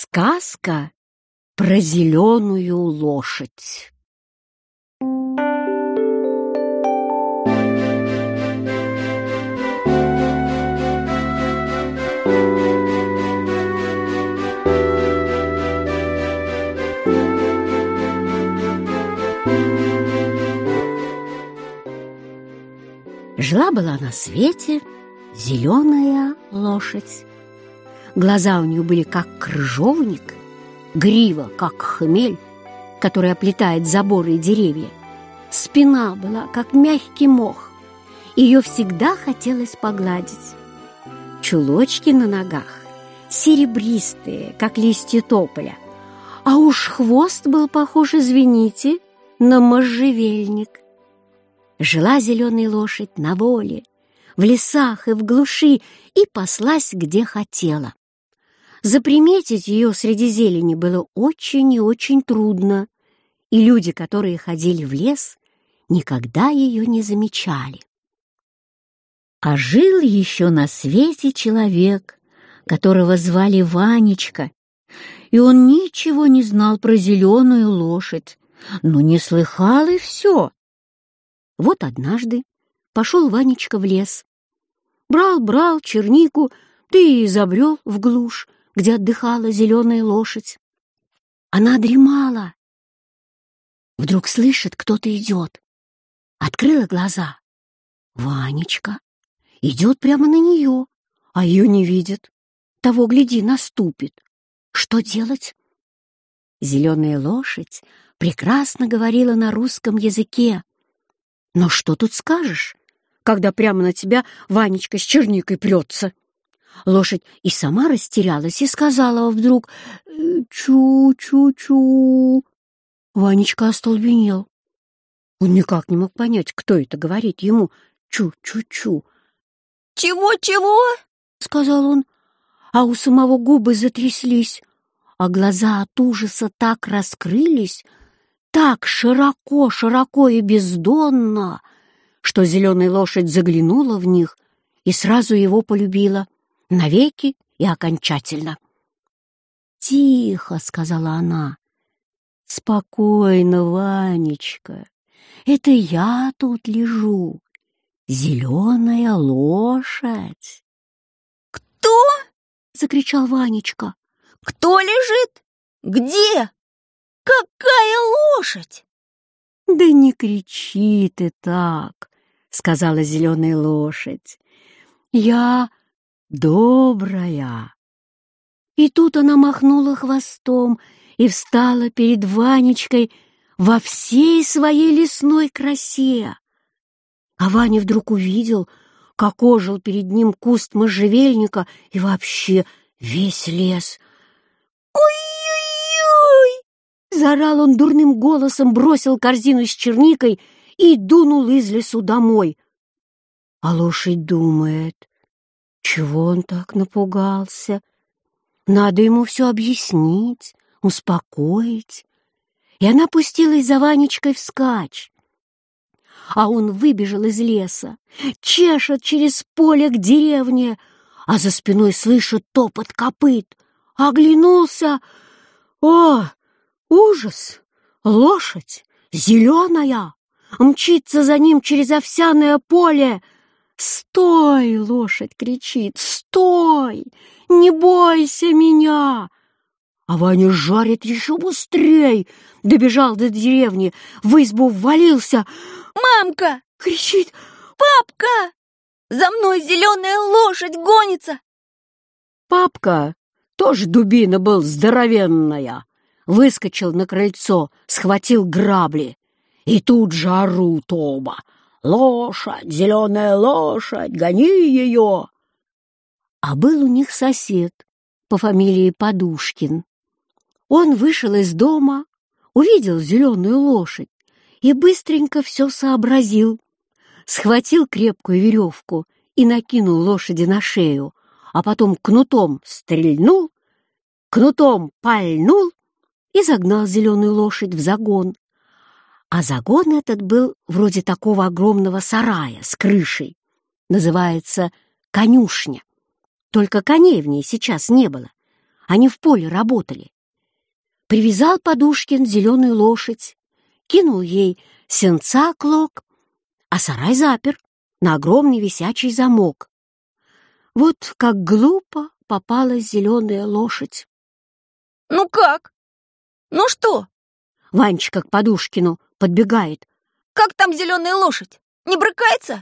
Сказка про зеленую лошадь. Жила-была на свете зеленая лошадь. Глаза у нее были как крыжовник, грива как хмель, который оплетает заборы и деревья. Спина была как мягкий мох, ее всегда хотелось погладить. Чулочки на ногах серебристые, как листья тополя, а уж хвост был похож, извините, на можжевельник. Жила зеленая лошадь на воле, в лесах и в глуши, и паслась где хотела. Заприметить ее среди зелени было очень и очень трудно, и люди, которые ходили в лес, никогда ее не замечали. А жил еще на свете человек, которого звали Ванечка, и он ничего не знал про зеленую лошадь, но не слыхал и все. Вот однажды пошел Ванечка в лес, брал чернику, да и забрел в глушь, где отдыхала зеленая лошадь. Она дремала. Вдруг слышит, кто-то идет. Открыла глаза. Ванечка идет прямо на нее, а ее не видит. Того, гляди, наступит. Что делать? Зеленая лошадь прекрасно говорила на русском языке. Но что тут скажешь, когда прямо на тебя Ванечка с черникой прется? Лошадь и сама растерялась и сказала вдруг «чу-чу-чу». Ванечка остолбенел. Он никак не мог понять, кто это говорит ему «чу-чу-чу». «Чего-чего?» — сказал он, а у самого губы затряслись, а глаза от ужаса так раскрылись, так широко и бездонно, что зеленая лошадь заглянула в них и сразу его полюбила. Навеки и окончательно. «Тихо», — сказала она, — «спокойно, Ванечка, это я тут лежу, зеленая лошадь». «Кто?» — закричал Ванечка. «Кто лежит? Где? Какая лошадь?» «Да не кричи ты так», — сказала зеленая лошадь. «Я добрая». И тут она махнула хвостом и встала перед Ванечкой во всей своей лесной красе. А Ваня вдруг увидел, как ожил перед ним куст можжевельника и вообще весь лес. «Ой-ой-ой!» — заорал он дурным голосом, бросил корзину с черникой и дунул из лесу домой. А лошадь думает: чего он так напугался? Надо ему все объяснить, успокоить. И она пустилась за Ванечкой вскачь. А он выбежал из леса, чешет через поле к деревне, а за спиной слышит топот копыт. Оглянулся. О, ужас! Лошадь зеленая мчится за ним через овсяное поле. «Стой!» — лошадь кричит. «Стой! Не бойся меня!» А Ваня жарит еще быстрей. Добежал до деревни, в избу ввалился. «Мамка!» — кричит. «Папка! За мной зеленая лошадь гонится!» Папка, тоже дубина был здоровенная, выскочил на крыльцо, схватил грабли. И тут же орут оба: «Лошадь, зеленая лошадь, гони ее!» А был у них сосед по фамилии Подушкин. Он вышел из дома, увидел зеленую лошадь и быстренько все сообразил. Схватил крепкую веревку и накинул лошади на шею, а потом кнутом стрельнул, кнутом пальнул и загнал зеленую лошадь в загон. А загон этот был вроде такого огромного сарая с крышей. Называется конюшня. Только коней в ней сейчас не было. Они в поле работали. Привязал Подушкин зеленую лошадь, кинул ей сенца клок, а сарай запер на огромный висячий замок. Вот как глупо попалась зеленая лошадь. Ну как? Ну что? Ванечка к Подушкину подбегает. Как там зеленая лошадь? Не брыкается?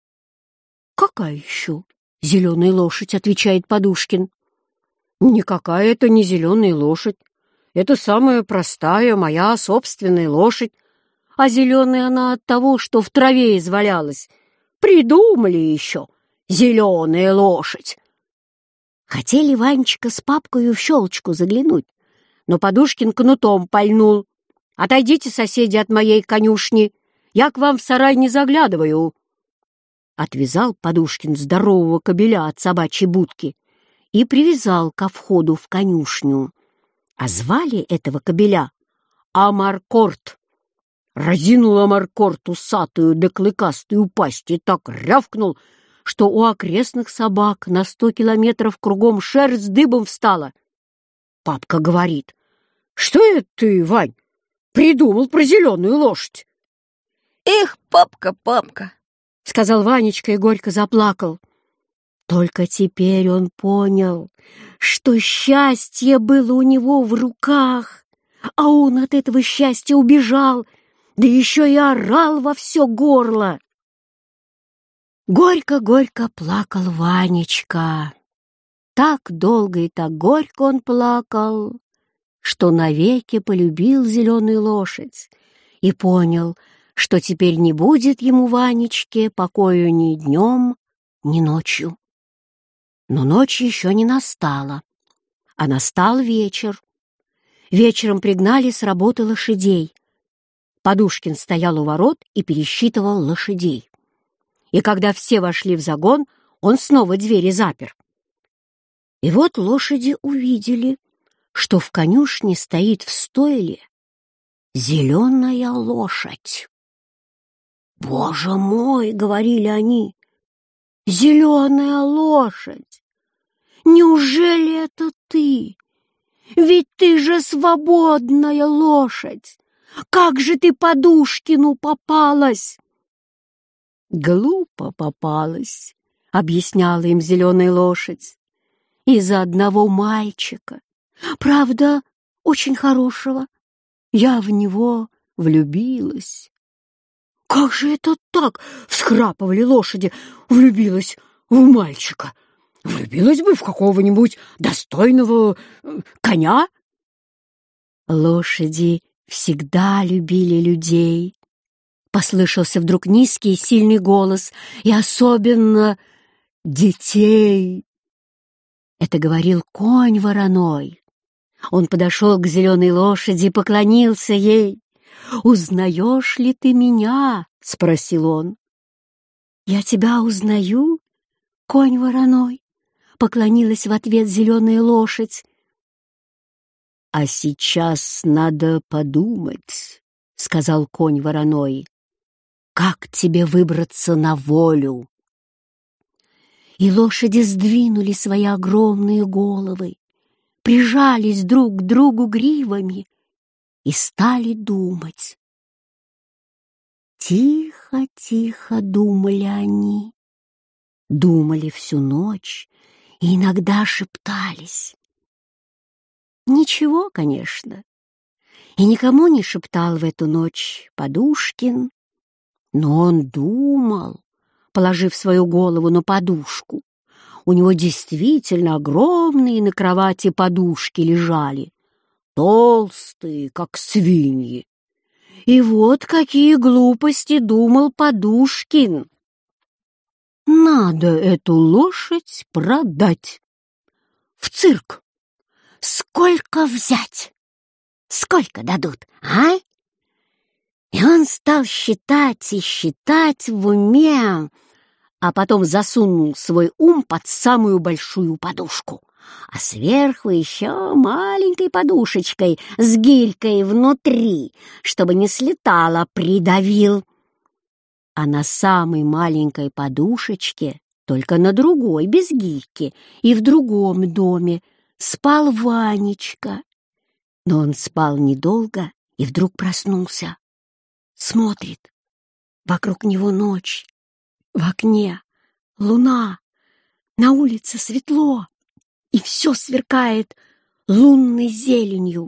«Какая еще зеленая лошадь?» — отвечает Подушкин. «Никакая это не зеленая лошадь. Это самая простая моя собственная лошадь. А зеленая она от того, что в траве извалялась. Придумали еще зеленая лошадь». Хотели Ванечка с папкою в щелочку заглянуть, но Подушкин кнутом пальнул. «Отойдите, соседи, от моей конюшни, я к вам в сарай не заглядываю». Отвязал Подушкин здорового кобеля от собачьей будки и привязал ко входу в конюшню. А звали этого кобеля Амаркорт. Разинул Амаркорт усатую да клыкастую пасть и так рявкнул, что у окрестных собак на 100 километров кругом шерсть дыбом встала. Папка говорит: «Что это ты, Вань, придумал про зеленую лошадь?» Эх, папка, папка! — сказал Ванечка и горько заплакал. Только теперь он понял, что счастье было у него в руках, а он от этого счастья убежал, да еще и орал во все горло. Горько-горько плакал Ванечка. Так долго и так горько он плакал, что навеки полюбил зеленую лошадь и понял, что теперь не будет ему, Ванечке, покою ни днем, ни ночью. Но ночь еще не настала, а настал вечер. Вечером пригнали с работы лошадей. Подушкин стоял у ворот и пересчитывал лошадей. И когда все вошли в загон, он снова двери запер. И вот лошади увидели, что в конюшне стоит в стойле зеленая лошадь. «Боже мой!» — говорили они. «Зеленая лошадь! Неужели это ты? Ведь ты же свободная лошадь! Как же ты Подушкину попалась?» «Глупо попалась», — объясняла им зеленая лошадь. «Из-за одного мальчика, правда, очень хорошего. Я в него влюбилась». «Как же это так?» — всхрапывали лошади. «Влюбилась в мальчика. Влюбилась бы в какого-нибудь достойного коня». Лошади всегда любили людей. Послышался вдруг низкий и сильный голос, и особенно детей. Это говорил конь вороной. Он подошел к зеленой лошади и поклонился ей. «Узнаешь ли ты меня?» — спросил он. «Я тебя узнаю, конь вороной», — поклонилась в ответ зеленая лошадь. «А сейчас надо подумать», — сказал конь вороной, «как тебе выбраться на волю». И лошади сдвинули свои огромные головы, прижались друг к другу гривами и стали думать. Тихо-тихо думали они. Думали всю ночь и иногда шептались. Ничего, конечно, и никому не шептал в эту ночь Подушкин, но он думал, положив свою голову на подушку. У него действительно огромные на кровати подушки лежали, толстые, как свиньи. И вот какие глупости думал Подушкин. Надо эту лошадь продать. В цирк. Сколько взять? Сколько дадут, а? И он стал считать и считать в уме, а потом засунул свой ум под самую большую подушку, а сверху еще маленькой подушечкой с гирькой внутри, чтобы не слетало, придавил. А на самой маленькой подушечке, только на другой, без гирьки, и в другом доме, спал Ванечка. Но он спал недолго и вдруг проснулся. Смотрит. Вокруг него ночь. В окне луна. На улице светло. И все сверкает лунной зеленью.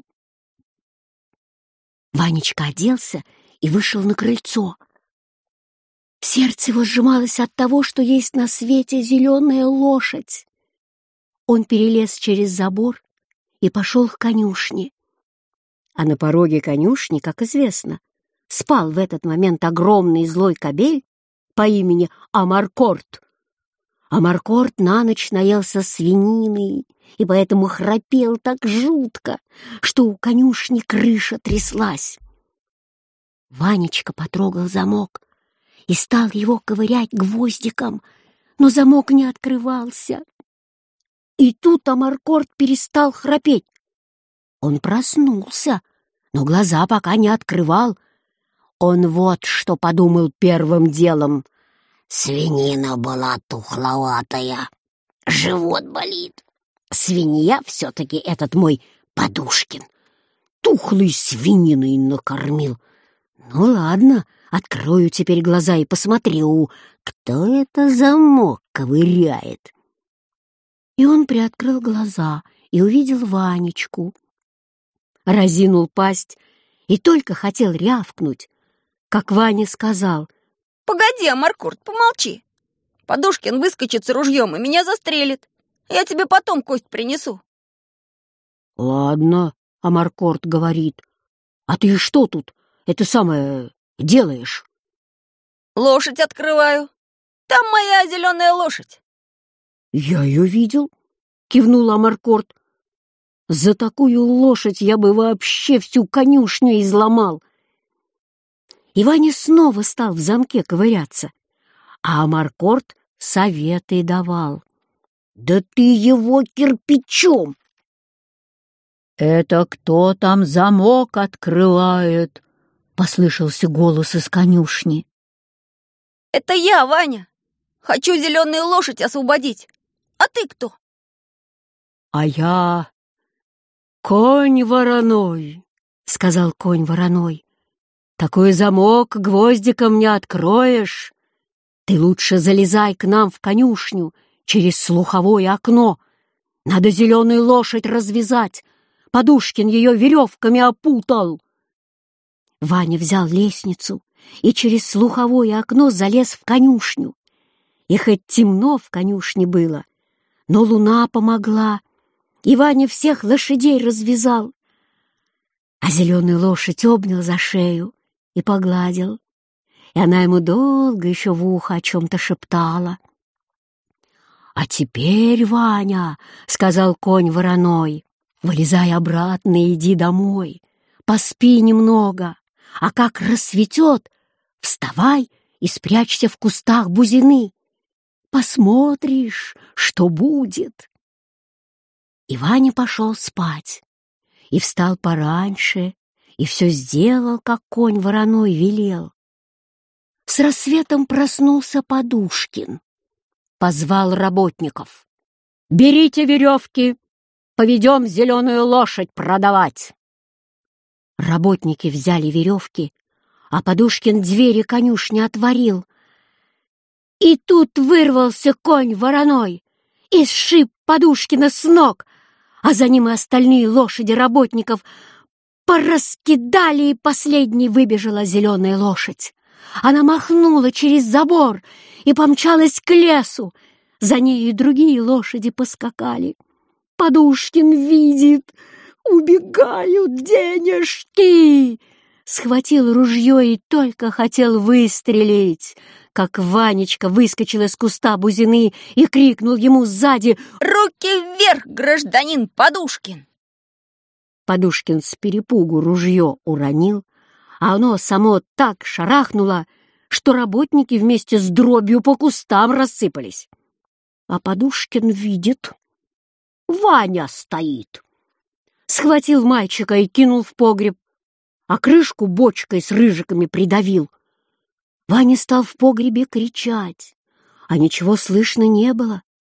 Ванечка оделся и вышел на крыльцо. Сердце его сжималось от того, что есть на свете зеленая лошадь. Он перелез через забор и пошел к конюшне. А на пороге конюшни, как известно, спал в этот момент огромный злой кобель по имени Амаркорд. Амаркорд на ночь наелся свинины и поэтому храпел так жутко, что у конюшни крыша тряслась. Ванечка потрогал замок и стал его ковырять гвоздиком, но замок не открывался. И тут Амаркорд перестал храпеть. Он проснулся, но глаза пока не открывал. Он вот что подумал первым делом. Свинина была тухловатая, живот болит. Свинья все-таки этот мой Подушкин. Тухлой свининой накормил. Ну ладно, открою теперь глаза и посмотрю, кто это замок ковыряет. И он приоткрыл глаза и увидел Ванечку. Разинул пасть и только хотел рявкнуть, как Ваня сказал: «Погоди, Амаркорд, помолчи. Подушкин выскочит с ружьем и меня застрелит. Я тебе потом кость принесу». «Ладно», — Амаркорд говорит, — «а ты что тут, это самое, делаешь?» «Лошадь открываю. Там моя зеленая лошадь». «Я ее видел», — кивнул Амаркорд. «За такую лошадь я бы вообще всю конюшню изломал». И Ваня снова стал в замке ковыряться, а Амаркорд советы давал. «Да ты его кирпичом!» «Это кто там замок открывает?» — послышался голос из конюшни. «Это я, Ваня. Хочу зеленую лошадь освободить. А ты кто?» «А я конь вороной», — сказал конь вороной. «Такой замок гвоздиком не откроешь. Ты лучше залезай к нам в конюшню через слуховое окно. Надо зеленую лошадь развязать. Подушкин ее веревками опутал». Ваня взял лестницу и через слуховое окно залез в конюшню. И хоть темно в конюшне было, но луна помогла, и Ваня всех лошадей развязал. А зеленую лошадь обнял за шею и погладил, и она ему долго еще в ухо о чем-то шептала. «А теперь, Ваня, — сказал конь вороной, — вылезай обратно и иди домой, поспи немного, а как рассветет, вставай и спрячься в кустах бузины. Посмотришь, что будет». И Ваня пошел спать, и встал пораньше, и все сделал, как конь вороной велел. С рассветом проснулся Подушкин, позвал работников. «Берите веревки, поведем зеленую лошадь продавать». Работники взяли веревки, а Подушкин двери конюшни отворил. И тут вырвался конь вороной и сшиб Подушкина с ног, а за ним и остальные лошади работников пораскидали, и последней выбежала зеленая лошадь. Она махнула через забор и помчалась к лесу. За ней и другие лошади поскакали. Подушкин видит, убегают денежки. Схватил ружье и только хотел выстрелить, как Ванечка выскочил из куста бузины и крикнул ему сзади: «Руки вверх, гражданин Подушкин!» Подушкин с перепугу ружье уронил, а оно само так шарахнуло, что работники вместе с дробью по кустам рассыпались. А Подушкин видит, Ваня стоит. Схватил мальчика и кинул в погреб, а крышку бочкой с рыжиками придавил. Ваня стал в погребе кричать, а ничего слышно не было.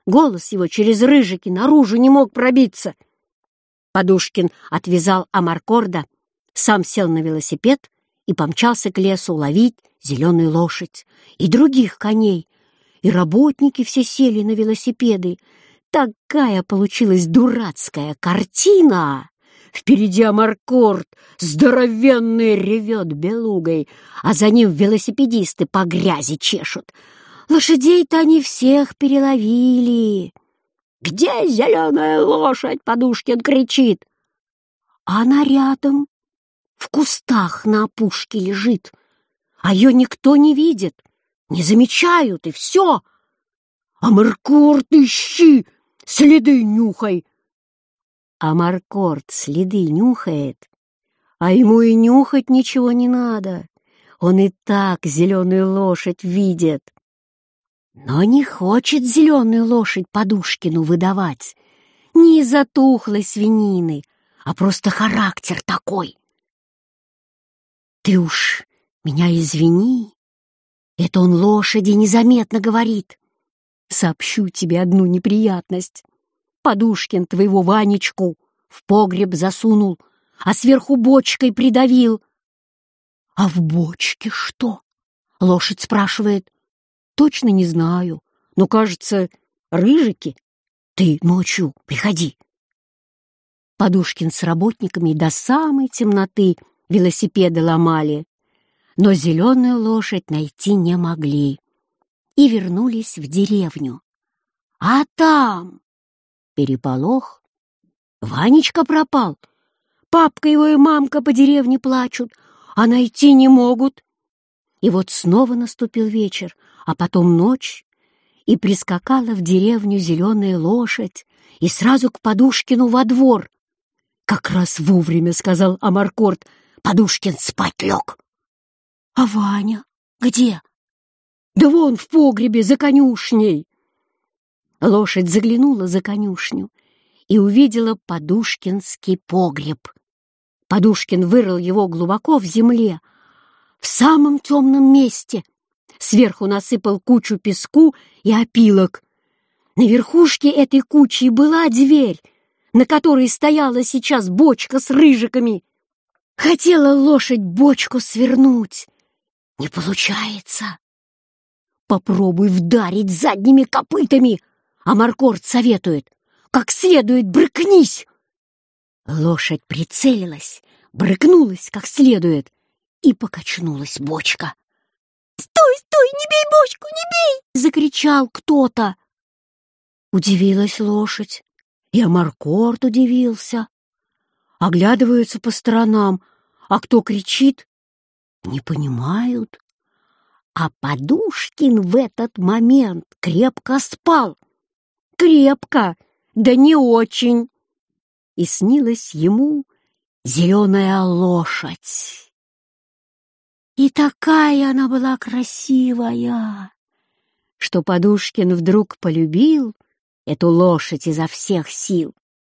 Голос его через рыжики наружу не мог пробиться. Подушкин отвязал Амаркорда, сам сел на велосипед и помчался к лесу ловить зеленую лошадь и других коней. И работники все сели на велосипеды. Такая получилась дурацкая картина! Впереди Амаркорд здоровенный ревет белугой, а за ним велосипедисты по грязи чешут. Лошадей-то они всех переловили. «Где зеленая лошадь?» — Подушкин кричит. А она рядом, в кустах на опушке лежит, а ее никто не видит, не замечают, и все. «Амаркорд, ищи, следы нюхай!» Амаркорд следы нюхает, а ему и нюхать ничего не надо. Он и так зеленую лошадь видит. Но не хочет зеленую лошадь Подушкину выдавать. Не из-за тухлой свинины, а просто характер такой. «Ты уж меня извини», — это он лошади незаметно говорит. «Сообщу тебе одну неприятность. Подушкин твоего Ванечку в погреб засунул, а сверху бочкой придавил». «А в бочке что?» — лошадь спрашивает. «Точно не знаю, но, кажется, рыжики. Ты ночью приходи». Подушкин с работниками до самой темноты велосипеды ломали, но зеленую лошадь найти не могли и вернулись в деревню. А там переполох. Ванечка пропал. Папка его и мамка по деревне плачут, а найти не могут. И вот снова наступил вечер, а потом ночь, и прискакала в деревню зеленая лошадь и сразу к Подушкину во двор. «Как раз вовремя», — сказал Амаркорд. Подушкин спать лег. «А Ваня где?» «Да вон в погребе за конюшней». Лошадь заглянула за конюшню и увидела Подушкинский погреб. Подушкин вырыл его глубоко в земле, в самом темном месте. Сверху насыпал кучу песку и опилок. На верхушке этой кучи была дверь, на которой стояла сейчас бочка с рыжиками. Хотела лошадь бочку свернуть. Не получается. Попробуй вдарить задними копытами. Амаркорд советует: как следует брыкнись. Лошадь прицелилась, брыкнулась как следует, и покачнулась бочка. «Стой, стой, не бей бочку, не бей!» — закричал кто-то. Удивилась лошадь, и Амаркорд удивился. Оглядываются по сторонам, а кто кричит, не понимают. А Подушкин в этот момент крепко спал. Крепко, да не очень. И снилась ему зеленая лошадь. И такая она была красивая, что Подушкин вдруг полюбил эту лошадь изо всех сил.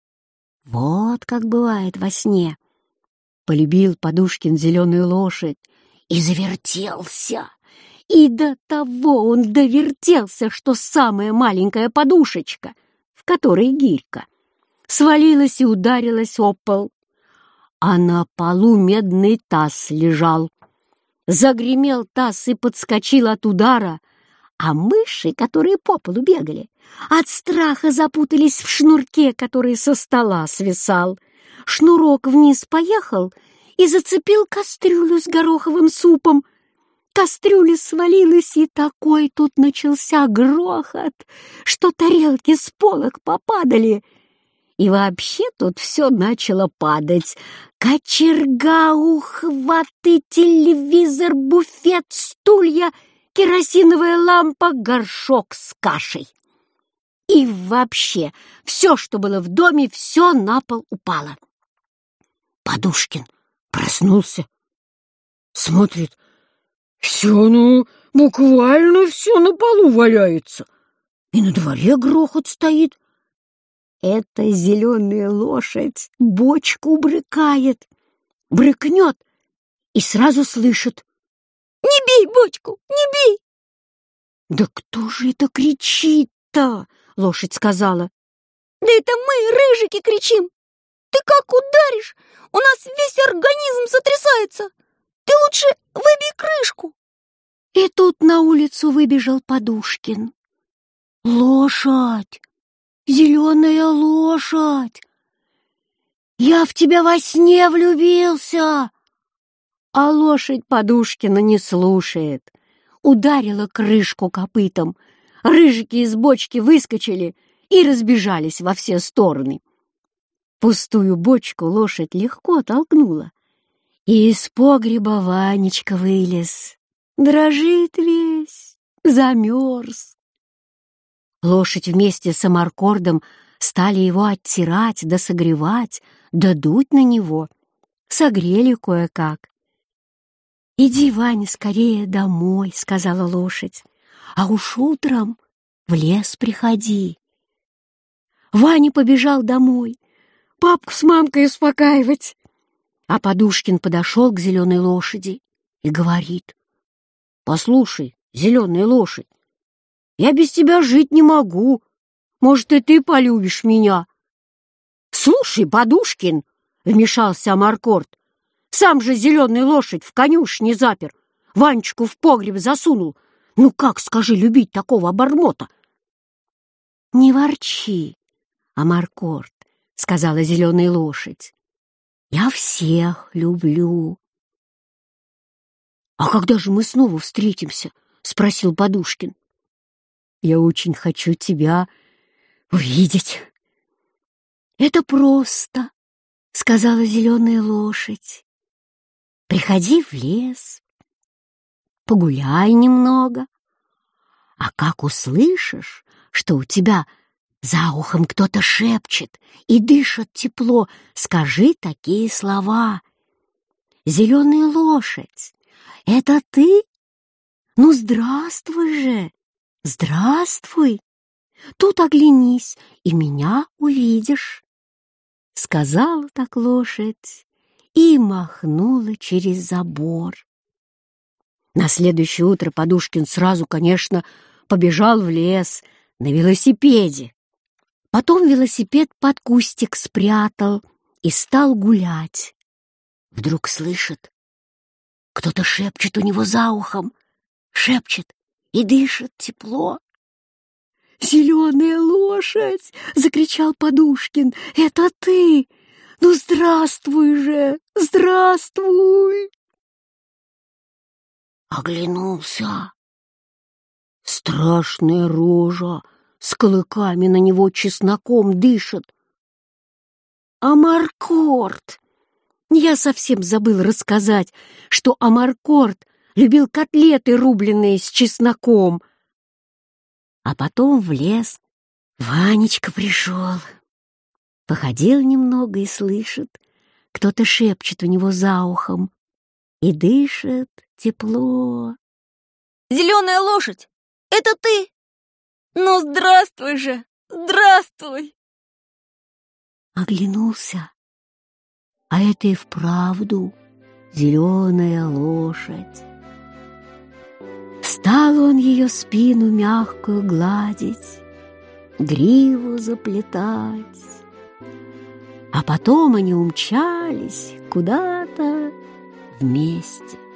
Вот как бывает во сне. Полюбил Подушкин зеленую лошадь и завертелся. И до того он довертелся, что самая маленькая подушечка, в которой гирька, свалилась и ударилась об пол. А на полу медный таз лежал. Загремел таз и подскочил от удара, а мыши, которые по полу бегали, от страха запутались в шнурке, который со стола свисал. Шнурок вниз поехал и зацепил кастрюлю с гороховым супом. Кастрюля свалилась, и такой тут начался грохот, что тарелки с полок попадали. И вообще тут все начало падать. Кочерга, ухваты, телевизор, буфет, стулья, керосиновая лампа, горшок с кашей. И вообще все, что было в доме, все на пол упало. Подушкин проснулся, смотрит, все, буквально все на полу валяется. И на дворе грохот стоит. Эта зеленая лошадь бочку брыкает, брыкнет и сразу слышит: «Не бей бочку, не бей!» Да кто же это кричит-то? лошадь сказала. Да это мы, рыжики, кричим. Ты как ударишь, у нас весь организм сотрясается. Ты лучше выбей крышку. И тут на улицу выбежал Подушкин. «Лошадь! Зеленая лошадь! Я в тебя во сне влюбился!» А лошадь Подушкина не слушает. Ударила крышку копытом. Рыжики из бочки выскочили и разбежались во все стороны. Пустую бочку лошадь легко толкнула. И из погреба Ванечка вылез. Дрожит весь, замерз. Лошадь вместе с Амаркордом стали его оттирать да согревать, да дуть на него. Согрели кое-как. «Иди, Ваня, скорее домой», — сказала лошадь, «а уж утром в лес приходи». Ваня побежал домой, папку с мамкой успокаивать. А Подушкин подошел к зеленой лошади и говорит: «Послушай, зеленая лошадь, я без тебя жить не могу. Может, и ты полюбишь меня?» «Слушай, Подушкин», — вмешался Амаркорд, «сам же зеленую лошадь в конюшне запер, Ванечку в погреб засунул. Ну как, скажи, любить такого обормота?» «Не ворчи, Амаркорд», — сказала зеленая лошадь, «я всех люблю». «А когда же мы снова встретимся?» — спросил Подушкин. «Я очень хочу тебя увидеть». «Это просто», — сказала зеленая лошадь. «Приходи в лес, погуляй немного, а как услышишь, что у тебя за ухом кто-то шепчет и дышит тепло, скажи такие слова: «Зеленая лошадь, это ты? Ну, здравствуй же, здравствуй! Тут оглянись, и меня увидишь». Сказала так лошадь и махнула через забор. На следующее утро Подушкин сразу, конечно, побежал в лес на велосипеде. Потом велосипед под кустик спрятал и стал гулять. Вдруг слышит, кто-то шепчет у него за ухом, шепчет и дышит тепло. «Зеленая лошадь!» — закричал Подушкин. «Это ты! Ну, здравствуй же! Здравствуй!» Оглянулся. Страшная рожа с клыками на него чесноком дышит. Амаркорд! Я совсем забыл рассказать, что Амаркорд любил котлеты, рубленные с чесноком. А потом в лес Ванечка пришел. Походил немного и слышит, кто-то шепчет у него за ухом и дышит тепло. «Зеленая лошадь, это ты? Ну, здравствуй же, здравствуй!» Оглянулся, а это и вправду зеленая лошадь. Стал он ее спину мягкую гладить, гриву заплетать, а потом они умчались куда-то вместе.